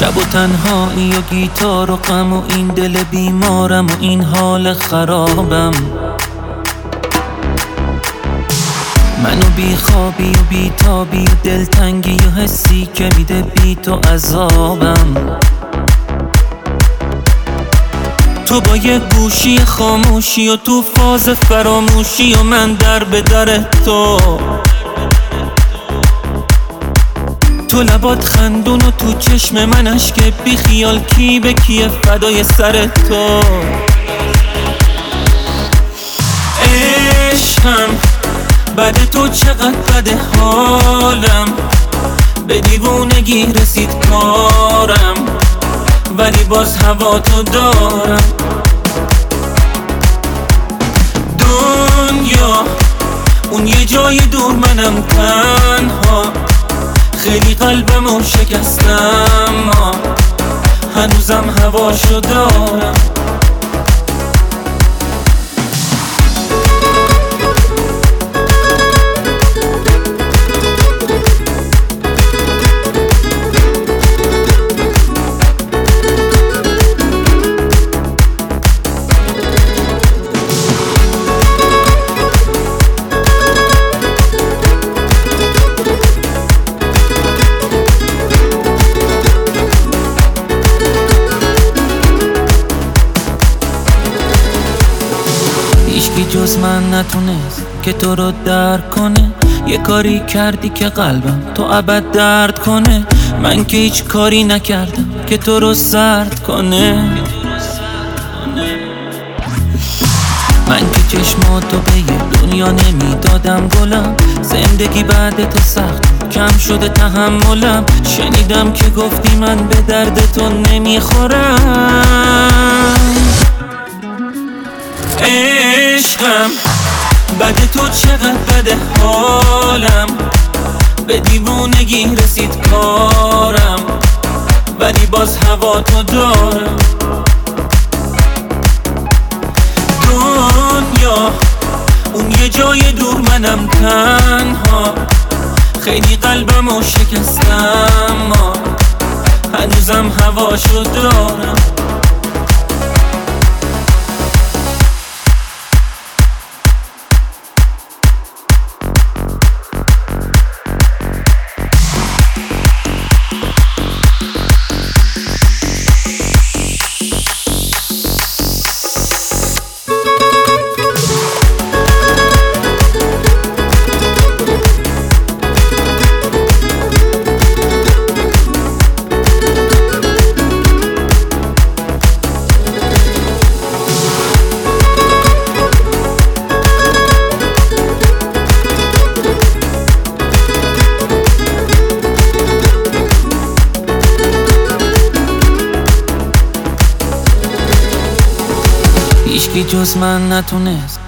شب و تنهایی و گیتار و غم و این دل بیمارم و این حال خرابم. منو بی خوابی و بی تابی و دلتنگی و حسی که میده بی تو عذابم. تو با یه گوشی خاموشی و تو فاز فراموشی و من در به در تو. تو لبات خندون و تو چشم من اشک بی خیال کی به کیه فدای سر تو. عشقم بعد تو چقدر بده حالم، به دیوونگی رسید کارم ولی باز هوا تو دارم. دنیا اون یه جای دور منم تنها، خیلی قلبمو شکستم هنوزم هواشو دارم. هیچکی جز من نتونست که تو رو درک کنه. یه کاری کردی که قلبم تو ابد درد کنه. من که هیچ کاری نکردم که تو رو سرد کنه. من که چشماتو به یه دنیا نمیدادم گلم. زندگی بعد تو سخت کم شده تحملم. شنیدم که گفتی من به درد تو نمیخورم. عشقم بعد تو چقدر بده حالم، به دیوونگی رسید کارم ولی باز هوا تو دارم. دنیا اون یه جای دور منم تنها، خیلی قلبمو شکستم هنوزم هواشو دارم. هیچکی جز من نتونست